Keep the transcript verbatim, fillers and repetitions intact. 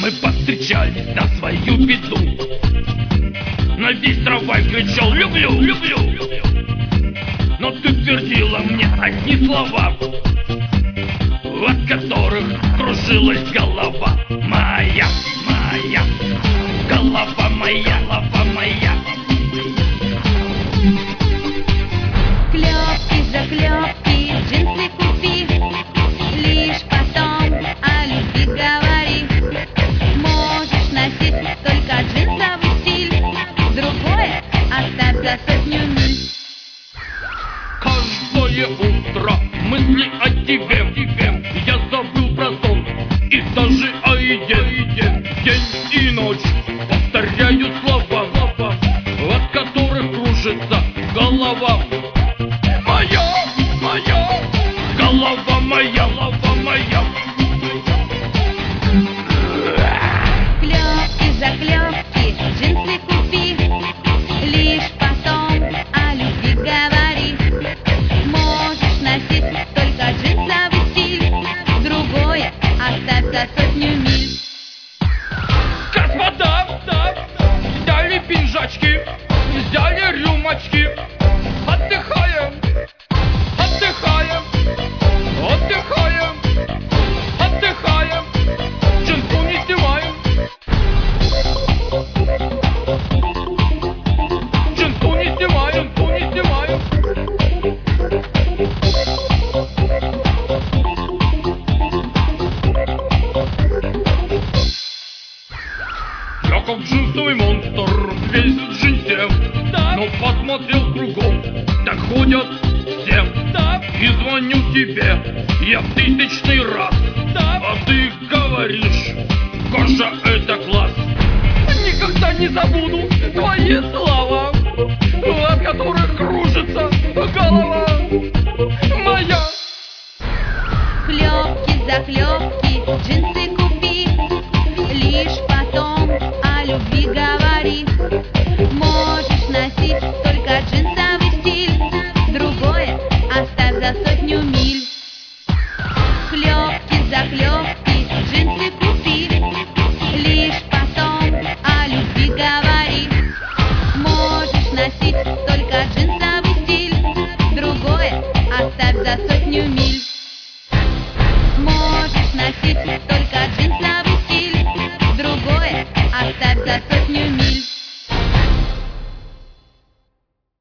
Мы повстречались на свою беду. На весь трамвай кричал «люблю, люблю». Но ты твердила мне одни слова, от которых кружилась голова моя, моя, голова моя, голова моя. Клёпки, заклёпки, джинсы купи, лишь потом о любви говори. Можешь носить только джинсовый стиль, другое оставь за сотню миль. Каждое утро мысли о тебе, тебе. Я забыл про сон и даже о еде. День и ночь повторяю слова, от которых кружится голова моя, моя, голова моя, голова моя. Клёпки, заклёпки, джинсы купи, лишь потом о любви говори. Можешь носить только джинсовый стиль, другое оставь за сотню миль. Господа, взяли пинжачки, взяли рюмочки, отдыхаем, отдыхаем, отдыхаем, отдыхаем, джинсу не снимаем, джинсу не снимаем, джинсу не снимаем. Я как джинсовый монстр, весь в джинсе, да. Но посмотрел кругом, так ходят все, да. И звоню тебе я в тысячный раз, да. А ты говоришь, Гоша, это класс. Никогда не забуду твои слова, от которых кружится голова моя. Клёпки, заклёпки, джинсы купи, лишь потом о любви говори. Можешь носить только джинсовый стиль, другое оставь за сотню миль. Клёпки, заклёпки, джинсы купи, лишь потом о любви говори. Можешь носить только джинсовый стиль, другое оставь за сотню миль. Можешь носить только джинсовый стиль, другое оставь за сотню миль.